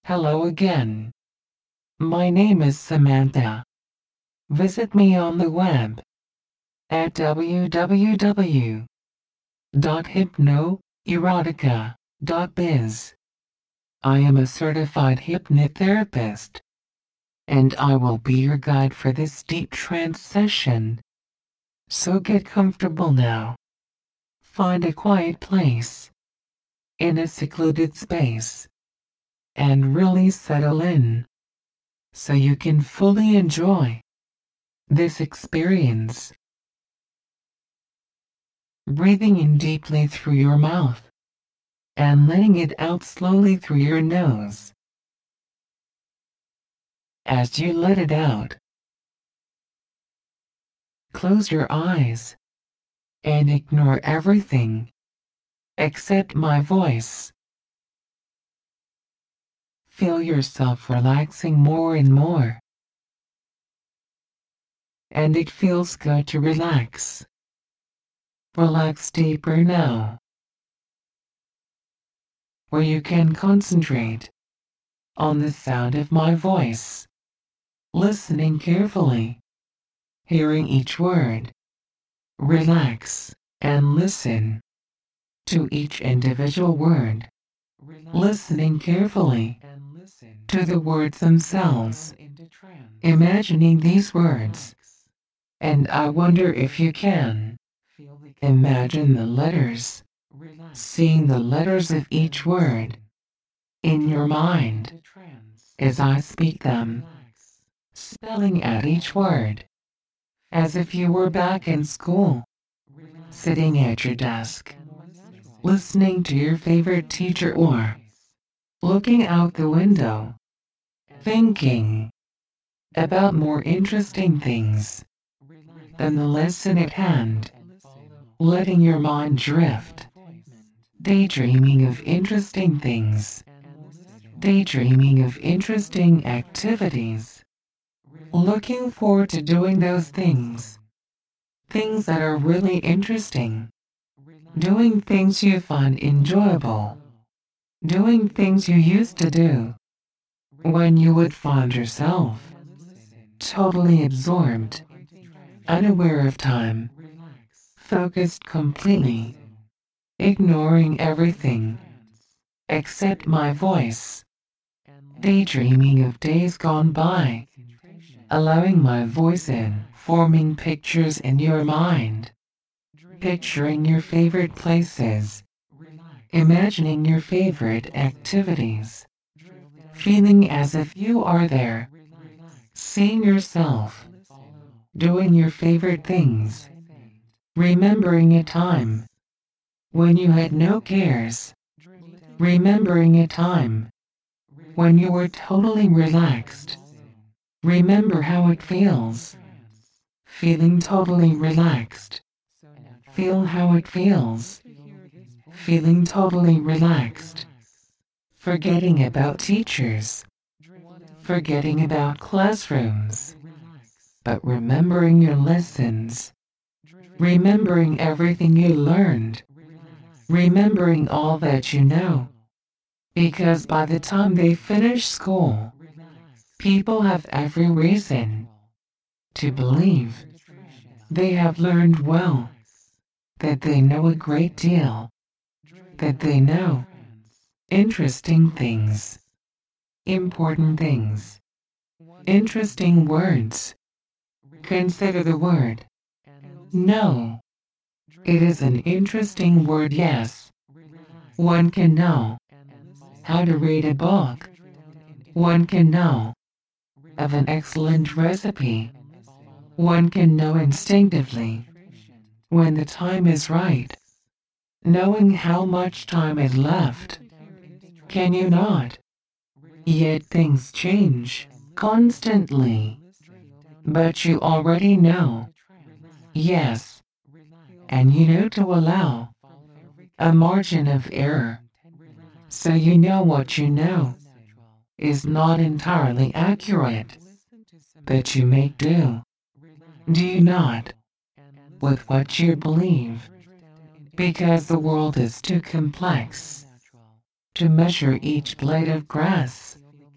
Hello again. My name is Samantha. Visit me on the web at www.hypnoerotica.biz. I am a certified hypnotherapist, and I will be your guide for this deep trance session. So get comfortable now. Find a quiet place in a secluded space and really settle in so you can fully enjoy this experience. Breathing in deeply through your mouth and letting it out slowly through your nose. As you let it out, close your eyes and ignore everything except my voice. Feel yourself relaxing more and more. And it feels good to relax. Relax deeper now, where you can concentrate on the sound of my voice, listening carefully, hearing each word. Relax and listen to each individual word, listening carefully to the words themselves, imagining these words. And I wonder if you can imagine the letters, seeing the letters of each word in your mind as I speak them, spelling out each word as if you were back in school, sitting at your desk, listening to your favorite teacher or looking out the window, thinking about more interesting things than the lesson at hand, letting your mind drift, daydreaming of interesting things, daydreaming of interesting activities, looking forward to doing those things, things that are really interesting, doing things you find enjoyable, doing things you used to do when you would find yourself totally absorbed, unaware of time, focused completely, ignoring everything except my voice, daydreaming of days gone by, allowing my voice in, forming pictures in your mind, picturing your favorite places, imagining your favorite activities, feeling as if you are there, seeing yourself doing your favorite things, remembering a time when you had no cares, remembering a time when you were totally relaxed. Remember how it feels, feeling totally relaxed. Feel how it feels, feeling totally relaxed. Forgetting about teachers, forgetting about classrooms, but remembering your lessons, remembering everything you learned, remembering all that you know. Because by the time they finish school, people have every reason to believe they have learned well, that they know a great deal, that they know interesting things, important things, interesting words. Consider the word no. It is an interesting word, yes. One can know how to read a book. One can know of an excellent recipe. One can know instinctively when the time is right, knowing how much time is left. Can you not? Yet things change constantly. But you already know. Yes. And you know to allow a margin of error. So you know what you know is not entirely accurate. But you make do. Do you not? With what you believe. Because the world is too complex to measure each blade of grass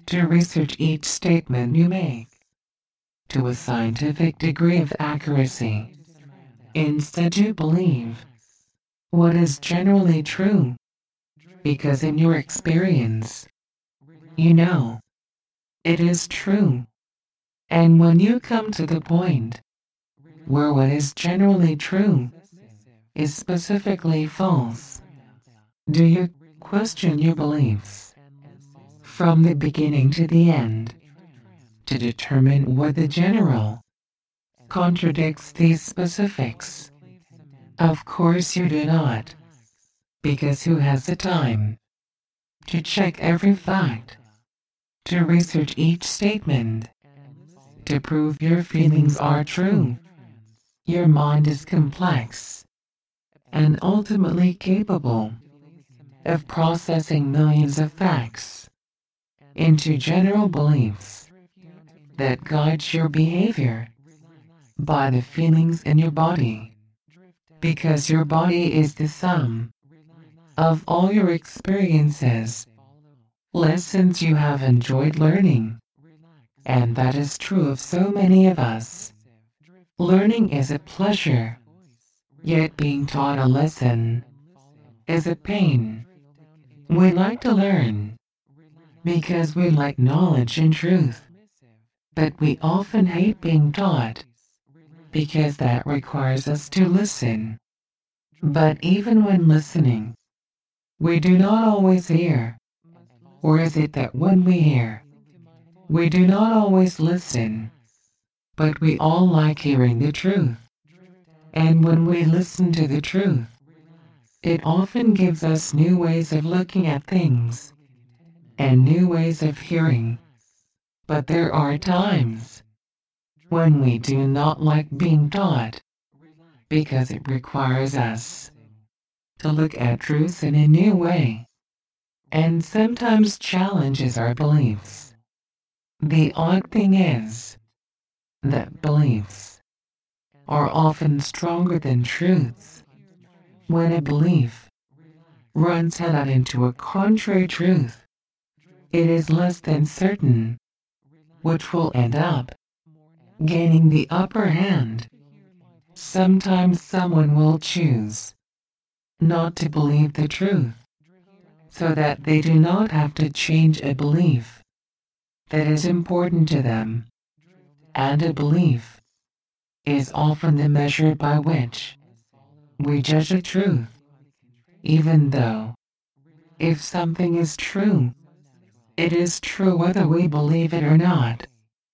to research each statement you make to a scientific degree of accuracy. Instead, you believe what is generally true, because in your experience, you know it is true. And when you come to the point where what is generally true is specifically false, do you question your beliefs from the beginning to the end to determine what the general contradicts these specifics? Of course you do not, because who has the time to check every fact, to research each statement, to prove your feelings are true? Your mind is complex and ultimately capable of processing millions of facts into general beliefs that guide your behavior by the feelings in your body, because your body is the sum of all your experiences, lessons you have enjoyed learning, and that is true of so many of us. Learning is a pleasure, yet being taught a lesson is a pain. We like to learn because we like knowledge and truth, but we often hate being taught because that requires us to listen. But even when listening, we do not always hear. Or is it that when we hear, we do not always listen, but we all like hearing the truth? And when we listen to the truth, it often gives us new ways of looking at things and new ways of hearing. But there are times when we do not like being taught because it requires us to look at truth in a new way and sometimes challenges our beliefs. The odd thing is that beliefs are often stronger than truths. When a belief runs head on into a contrary truth, it is less than certain which will end up gaining the upper hand. Sometimes someone will choose not to believe the truth so that they do not have to change a belief that is important to them. And a belief is often the measure by which we judge a truth, even though if something is true, it is true whether we believe it or not.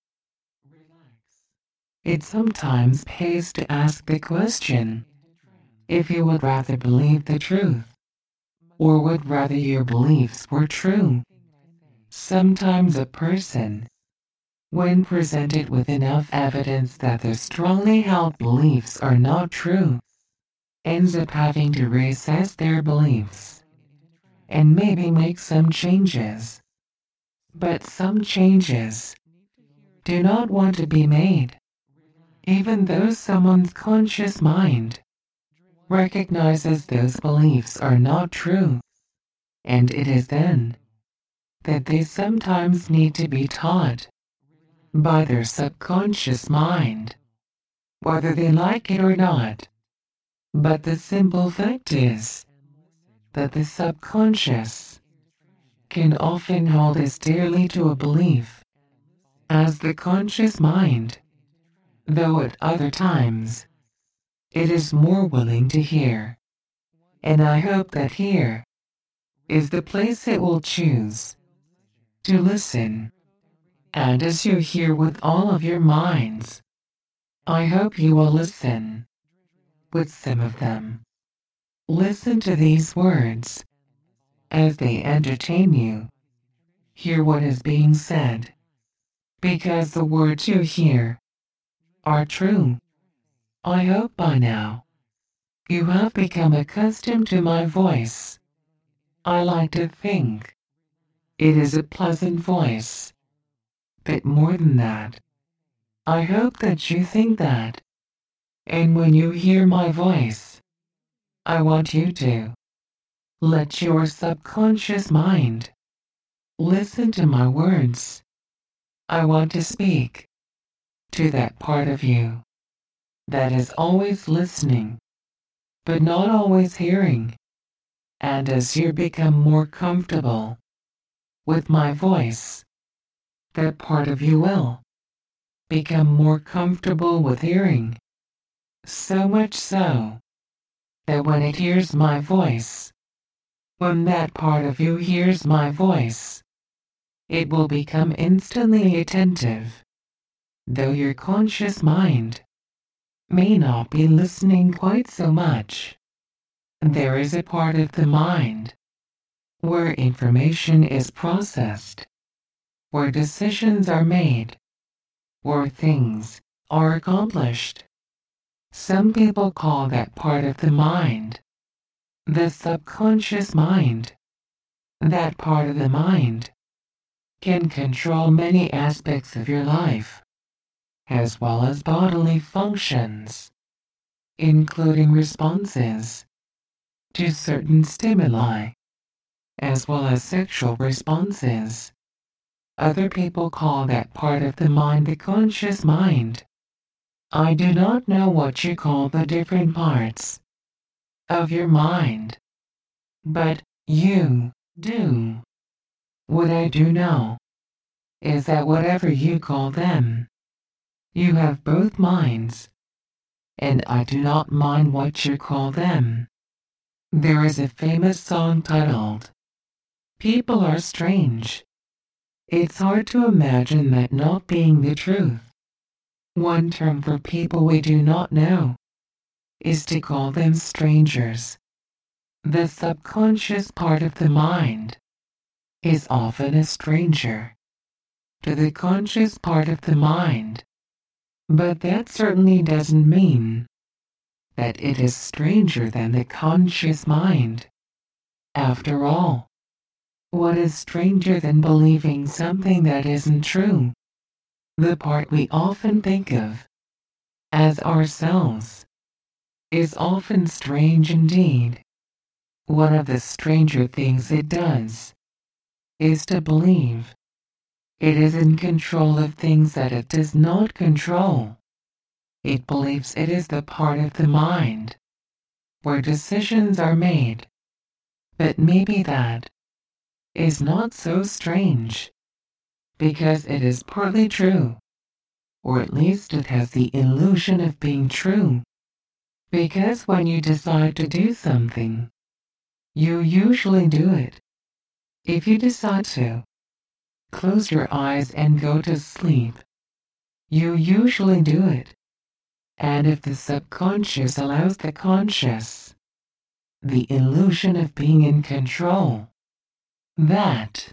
It sometimes pays to ask the question if you would rather believe the truth or would rather your beliefs were true. Sometimes a person, when presented with enough evidence that their strongly held beliefs are not true, ends up having to reassess their beliefs and maybe make some changes. But some changes do not want to be made, even though someone's conscious mind recognizes those beliefs are not true. And it is then that they sometimes need to be taught by their subconscious mind, whether they like it or not. But the simple fact is that the subconscious can often hold as dearly to a belief as the conscious mind, though at other times it is more willing to hear. And I hope that here is the place it will choose to listen. And as you hear with all of your minds, I hope you will listen with some of them. Listen to these words as they entertain you. Hear what is being said, because the words you hear are true. I hope by now you have become accustomed to my voice. I like to think it is a pleasant voice, but more than that, I hope that you think that. And when you hear my voice, I want you to let your subconscious mind Listen to my words. I want to speak to that part of you that is always listening, but not always hearing. And as you become more comfortable with my voice, that part of you will become more comfortable with hearing. So much so that when it hears my voice, when that part of you hears my voice, it will become instantly attentive. Though your conscious mind may not be listening quite so much, there is a part of the mind where information is processed, where decisions are made, where things are accomplished. Some people call that part of the mind the subconscious mind. That part of the mind can control many aspects of your life, as well as bodily functions, including responses to certain stimuli, as well as sexual responses. Other people call that part of the mind the conscious mind. I do not know what you call the different parts of your mind, but you do. What I do know is that whatever you call them, you have both minds, and I do not mind what you call them. There is a famous song titled, "People Are Strange." It's hard to imagine that not being the truth. One term for people we do not know is to call them strangers. The subconscious part of the mind is often a stranger to the conscious part of the mind, but that certainly doesn't mean that it is stranger than the conscious mind. After all, what is stranger than believing something that isn't true? The part we often think of as ourselves is often strange indeed. One of the stranger things it does is to believe it is in control of things that it does not control. It believes it is the part of the mind where decisions are made. But maybe that is not so strange, because it is partly true, or at least it has the illusion of being true. Because when you decide to do something, you usually do it. If you decide to close your eyes and go to sleep, you usually do it. And if the subconscious allows the conscious the illusion of being in control, that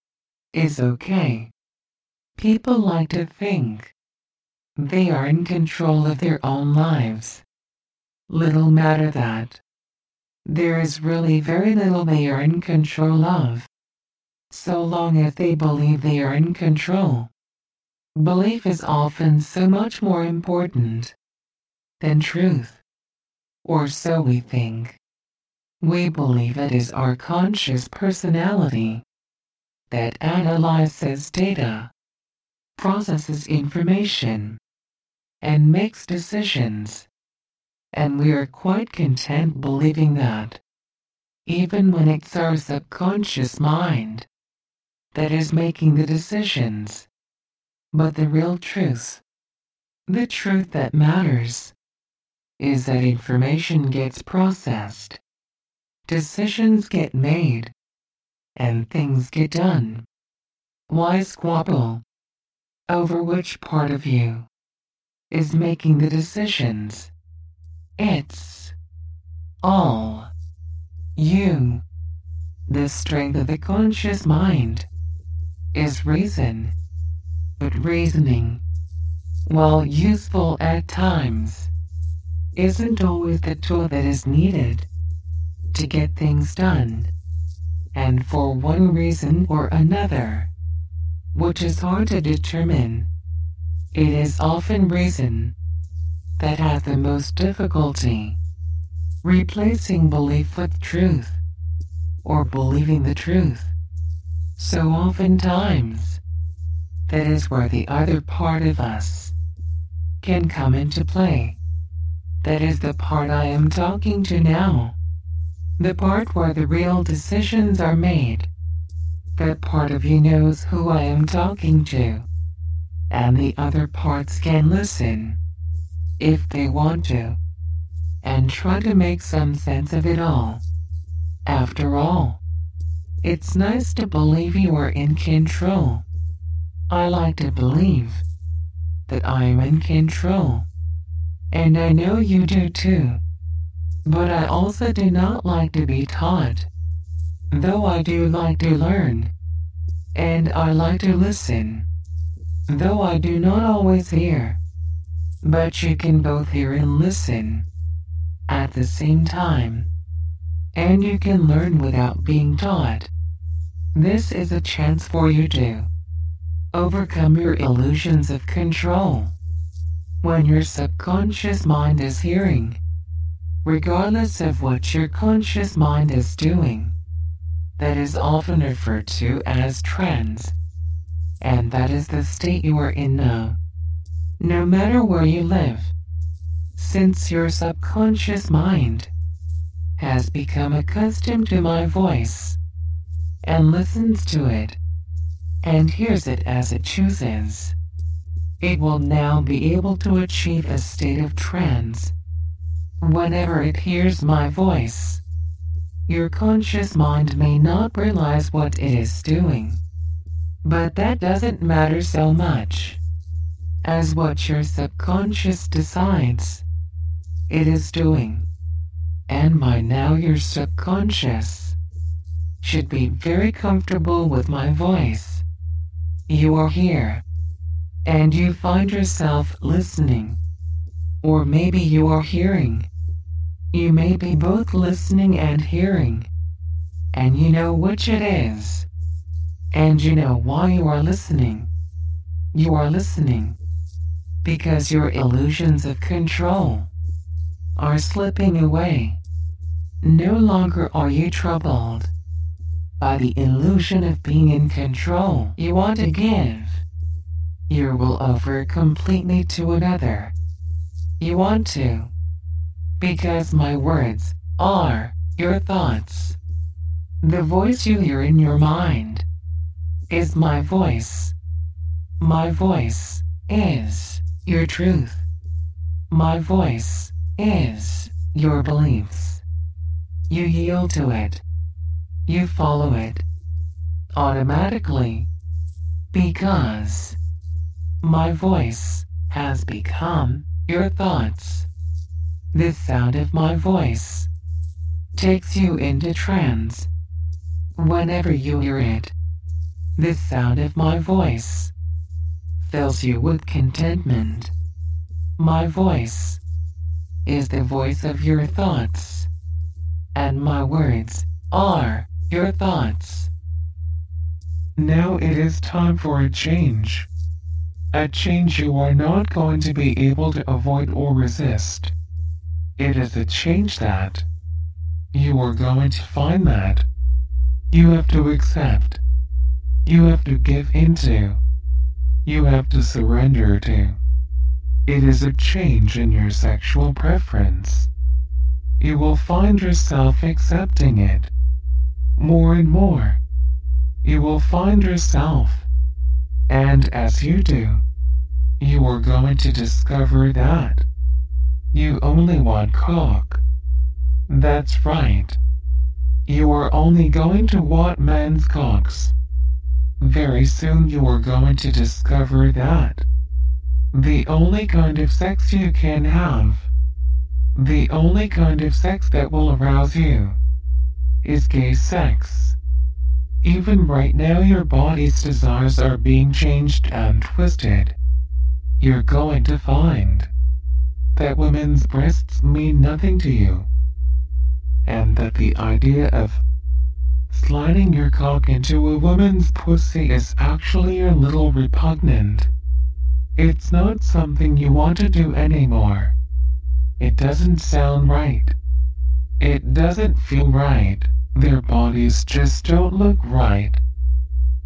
is okay. People like to think they are in control of their own lives. Little matter that there is really very little they are in control of, so long as they believe they are in control. Belief is often so much more important than truth, or so we think. We believe it is our conscious personality that analyzes data, processes information, and makes decisions. And we are quite content believing that, even when it's our subconscious mind that is making the decisions. But the real truth, the truth that matters, is that information gets processed, decisions get made, and things get done. Why squabble over which part of you is making the decisions? It's all you. The strength of the conscious mind is reason, but reasoning, while useful at times, isn't always the tool that is needed to get things done. And for one reason or another, which is hard to determine, it is often reason that has the most difficulty replacing belief with truth, or believing the truth. So oftentimes, that is where the other part of us can come into play. That is the part I am talking to now. The part where the real decisions are made. That part of you knows who I am talking to. And the other parts can listen, if they want to, and try to make some sense of it all. After all, it's nice to believe you are in control. I like to believe that I'm in control. And I know you do too. But I also do not like to be taught. Though I do like to learn. And I like to listen. Though I do not always hear. But you can both hear and listen at the same time. And you can learn without being taught. This is a chance for you to overcome your illusions of control. When your subconscious mind is hearing, regardless of what your conscious mind is doing, that is often referred to as trance. And that is the state you are in now. No matter where you live, since your subconscious mind has become accustomed to my voice and listens to it and hears it as it chooses, it will now be able to achieve a state of trance. Whenever it hears my voice, your conscious mind may not realize what it is doing, but that doesn't matter so much as what your subconscious decides it is doing. And by now your subconscious should be very comfortable with my voice. You are here, and you find yourself listening, or maybe you are hearing. You may be both listening and hearing, and you know which it is, and you know why you are listening. You are listening because your illusions of control are slipping away. No longer are you troubled by the illusion of being in control. You want to give your will over completely to another. You want to, because my words are your thoughts. The voice you hear in your mind is my voice. My voice is your truth. My voice is your beliefs. You yield to it. You follow it automatically because my voice has become your thoughts. The sound of my voice takes you into trance whenever you hear it. The sound of my voice fills you with contentment. My voice is the voice of your thoughts, and my words are your thoughts. Now it is time for a change. A change you are not going to be able to avoid or resist. It is a change that you are going to find that you have to accept. You have to give into. You have to surrender to. It is a change in your sexual preference. You will find yourself accepting it more and more. You will find yourself, and as you do, you are going to discover that you only want cock. That's right. You are only going to want men's cocks. Very soon you are going to discover that the only kind of sex you can have, the only kind of sex that will arouse you, is gay sex. Even right now your body's desires are being changed and twisted. You're going to find that women's breasts mean nothing to you, and that the idea of sliding your cock into a woman's pussy is actually a little repugnant. It's not something you want to do anymore. It doesn't sound right. It doesn't feel right. Their bodies just don't look right.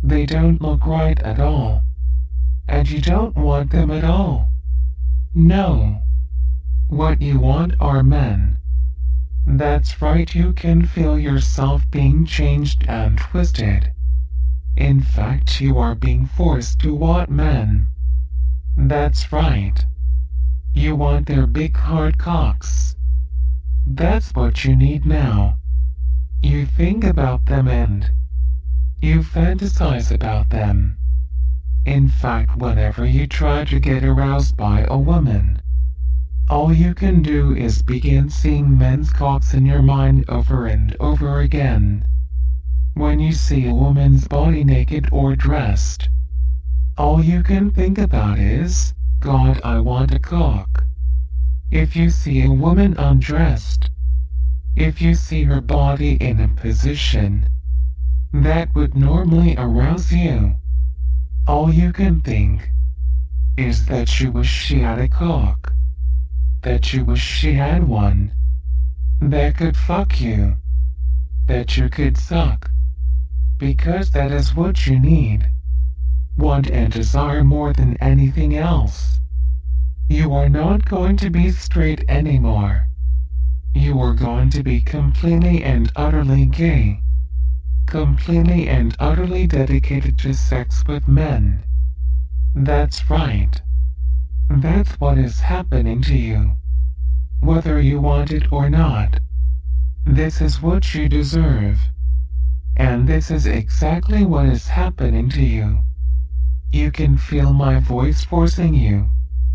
They don't look right at all. And you don't want them at all. No. What you want are men. That's right, you can feel yourself being changed and twisted. In fact, you are being forced to want men. That's right. You want their big hard cocks. That's what you need now. You think about them and you fantasize about them. In fact, whenever you try to get aroused by a woman, all you can do is begin seeing men's cocks in your mind over and over again. When you see a woman's body naked or dressed, all you can think about is, God, I want a cock. If you see a woman undressed, if you see her body in a position that would normally arouse you, all you can think is that you wish she had a cock, that you wish she had one, that could fuck you, that you could suck, because that is what you need, want and desire more than anything else. You are not going to be straight anymore. You are going to be completely and utterly gay. Completely and utterly dedicated to sex with men. That's right. That's what is happening to you. Whether you want it or not. This is what you deserve. And this is exactly what is happening to you. You can feel my voice forcing you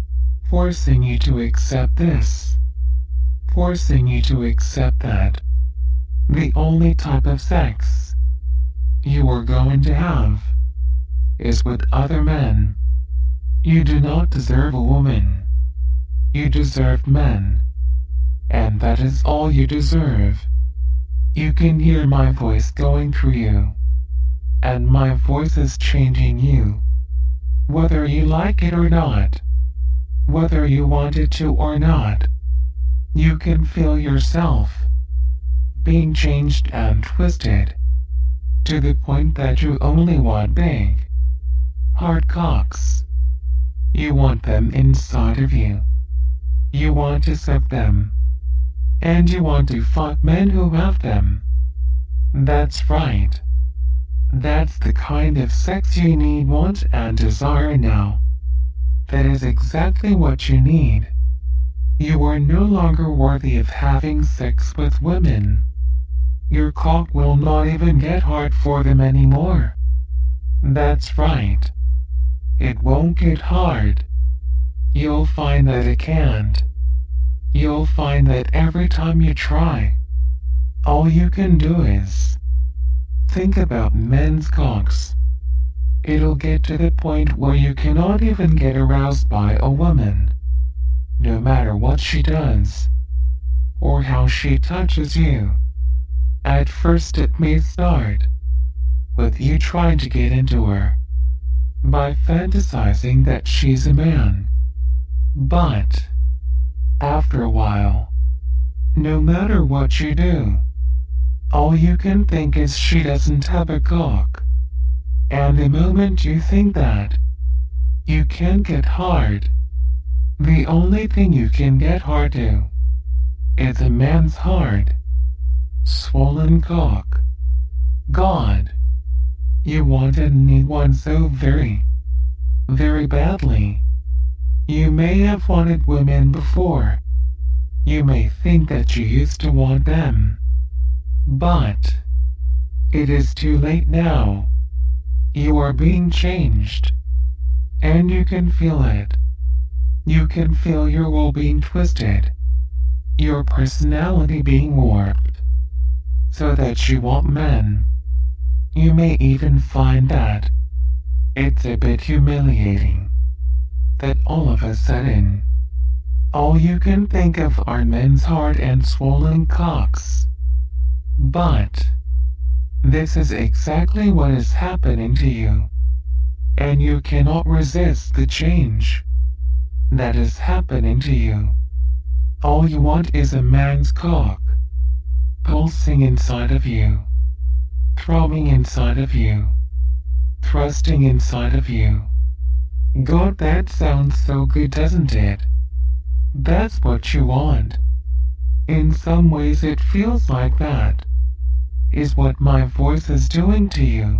to accept this, forcing you to accept that. The only type of sex you are going to have is with other men. You do not deserve a woman. You deserve men. And that is all you deserve. You can hear my voice going through you. And my voice is changing you. Whether you like it or not. Whether you want it to or not. You can feel yourself being changed and twisted to the point that you only want big, hard cocks. You want them inside of you. You want to suck them. And you want to fuck men who have them. That's right. That's the kind of sex you need, want, and desire now. That is exactly what you need. You are no longer worthy of having sex with women. Your cock will not even get hard for them anymore. That's right. It won't get hard. You'll find that it can't. You'll find that every time you try, all you can do is think about men's cocks. It'll get to the point where you cannot even get aroused by a woman, no matter what she does, or how she touches you. At first it may start with you trying to get into her by fantasizing that she's a man. But after a while, no matter what you do, all you can think is she doesn't have a cock. And the moment you think that, you can't get hard. The only thing you can get hard to is a man's hard, swollen cock. God, you want and need one so very, very badly. You may have wanted women before. You may think that you used to want them. But it is too late now. You are being changed. And you can feel it. You can feel your will being twisted. Your personality being warped. So that you want men. You may even find that it's a bit humiliating. That all of a sudden, all you can think of are men's hard and swollen cocks. But this is exactly what is happening to you. And you cannot resist the change that is happening to you. All you want is a man's cock, pulsing inside of you, throbbing inside of you, trusting inside of you. God, that sounds so good, doesn't it? That's what you want. In some ways it feels like that is what my voice is doing to you.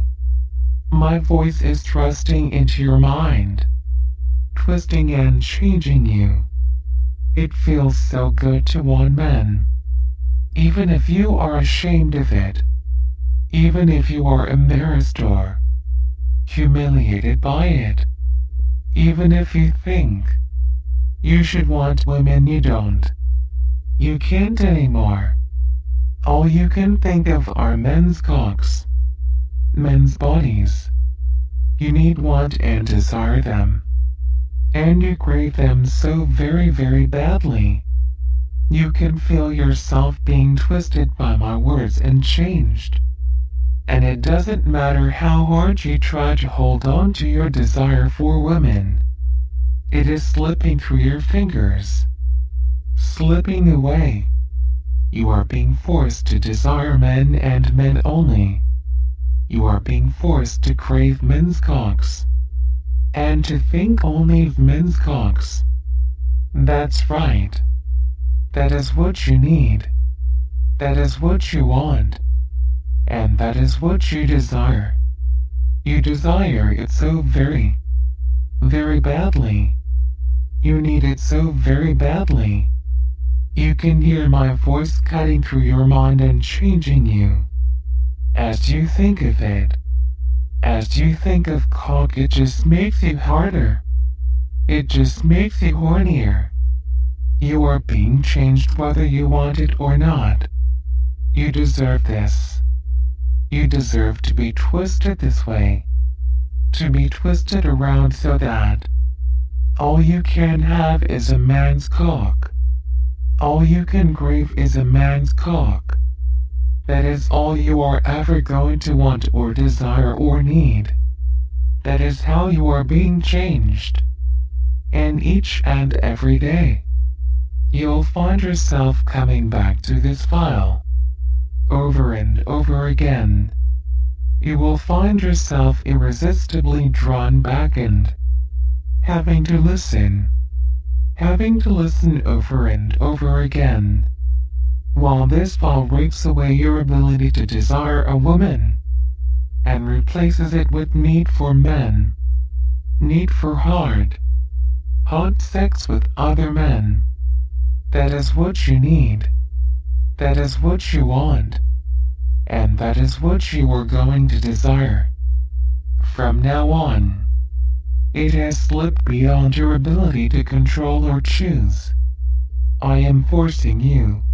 My voice is thrusting into your mind, twisting and changing you. It feels so good to want men. Even if you are ashamed of it, even if you are embarrassed or humiliated by it, even if you think you should want women you don't. You can't anymore. All you can think of are men's cocks, men's bodies. You need, want, and desire them. And you crave them so very, very badly. You can feel yourself being twisted by my words and changed. And it doesn't matter how hard you try to hold on to your desire for women. It is slipping through your fingers, slipping away. You are being forced to desire men and men only. You are being forced to crave men's cocks, and to think only of men's cocks. That's right. That is what you need. That is what you want. And that is what you desire. You desire it so very, very badly. You need it so very badly. You can hear my voice cutting through your mind and changing you. As you think of it, as you think of cock, it just makes you harder. It just makes you hornier. You are being changed whether you want it or not. You deserve this. You deserve to be twisted this way. To be twisted around so that all you can have is a man's cock. All you can crave is a man's cock. That is all you are ever going to want or desire or need. That is how you are being changed. And each and every day, you'll find yourself coming back to this file over and over again. You will find yourself irresistibly drawn back and having to listen over and over again, while this file rapes away your ability to desire a woman and replaces it with need for men, need for hot sex with other men. That is what you need. That is what you want. And that is what you are going to desire. From now on, it has slipped beyond your ability to control or choose. I am forcing you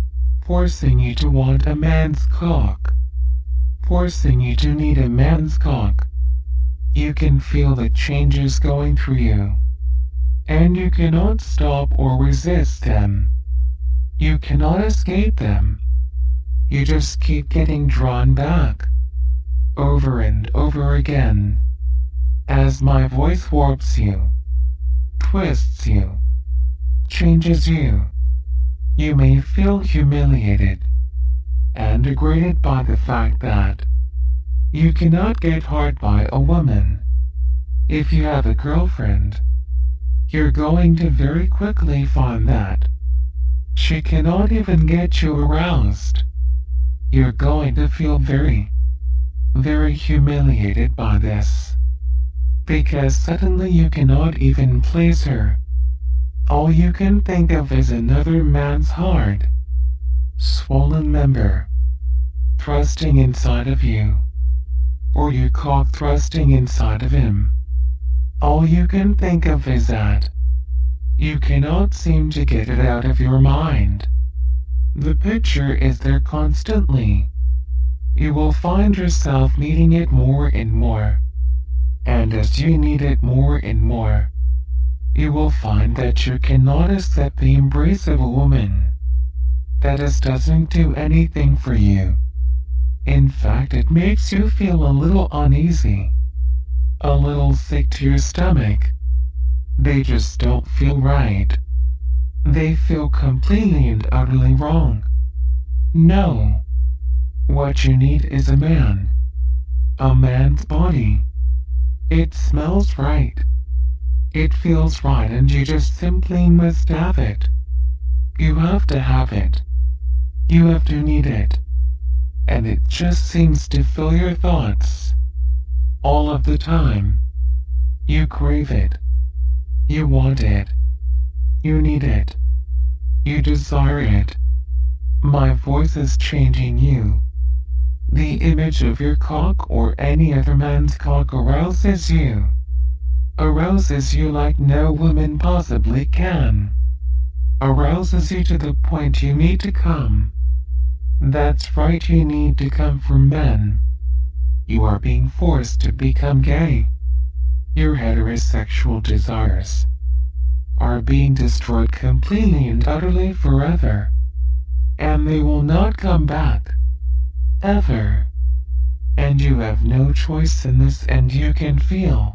to want a man's cock, forcing you to need a man's cock. You can feel the changes going through you, and you cannot stop or resist them. You cannot escape them. You just keep getting drawn back, over and over again, as my voice warps you, twists you, changes you. You may feel humiliated and degraded by the fact that you cannot get hard by a woman. If you have a girlfriend, you're going to very quickly find that she cannot even get you aroused. You're going to feel very, very humiliated by this, because suddenly you cannot even please her. All you can think of is another man's hard, swollen member thrusting inside of you, or your cock thrusting inside of him. All you can think of is that you cannot seem to get it out of your mind. The picture is there constantly. You will find yourself needing it more and more. And as you need it more and more, you will find that you cannot accept the embrace of a woman that doesn't do anything for you. In fact, it makes you feel a little uneasy, a little sick to your stomach. They just don't feel right. They feel completely and utterly wrong. No. What you need is a man. A man's body. It smells right. It feels right, and you just simply must have it. You have to have it. You have to need it. And it just seems to fill your thoughts all of the time. You crave it. You want it. You need it. You desire it. My voice is changing you. The image of your cock or any other man's cock arouses you. Arouses you like no woman possibly can. Arouses you to the point you need to come. That's right, you need to come from men. You are being forced to become gay. Your heterosexual desires are being destroyed completely and utterly forever. And they will not come back. Ever. And you have no choice in this, and you can feel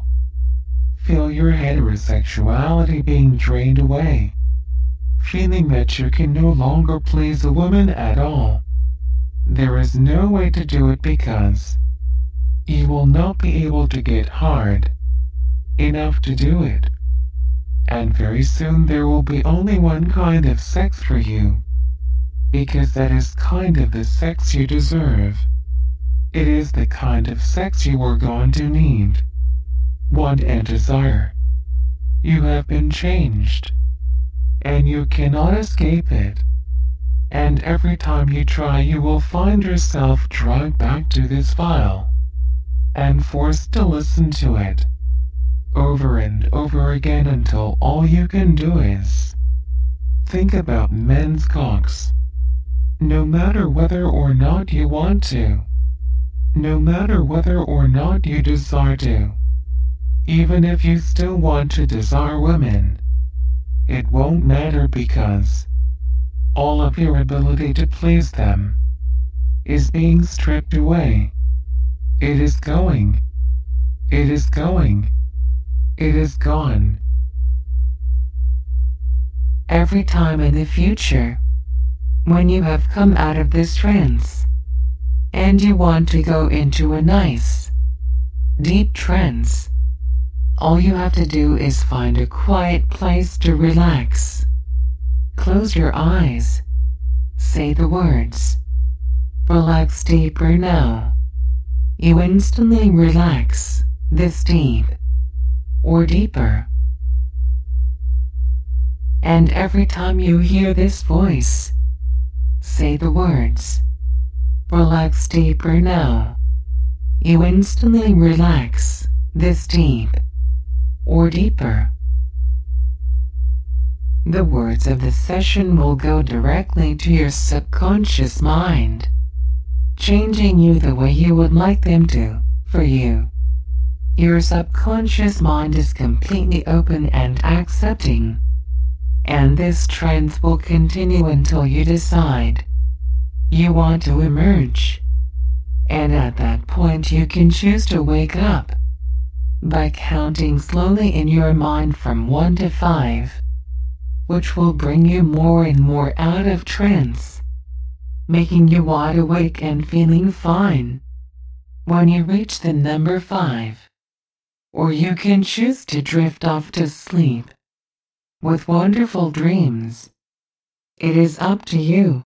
your heterosexuality being drained away. Feeling that you can no longer please a woman at all. There is no way to do it because you will not be able to get hard enough to do it. And very soon there will be only one kind of sex for you. Because that is kind of the sex you deserve. It is the kind of sex you are going to need, want, and desire. You have been changed, and you cannot escape it. And every time you try, you will find yourself dragged back to this file, and forced to listen to it, over and over again until all you can do is think about men's cocks. No matter whether or not you want to. No matter whether or not you desire to. Even if you still want to desire women, it won't matter because all of your ability to please them is being stripped away. It is going. It is going. It is gone. Every time in the future, when you have come out of this trance, and you want to go into a nice, deep trance, all you have to do is find a quiet place to relax. Close your eyes. Say the words. Relax deeper now. You instantly relax this deep or deeper. And every time you hear this voice, say the words. Relax deeper now. You instantly relax this deep or deeper. The words of the session will go directly to your subconscious mind, changing you the way you would like them to, for you. Your subconscious mind is completely open and accepting, and this trance will continue until you decide you want to emerge. And at that point you can choose to wake up by counting slowly in your mind from 1 to 5, which will bring you more and more out of trance, making you wide awake and feeling fine when you reach the number 5. Or you can choose to drift off to sleep with wonderful dreams. It is up to you.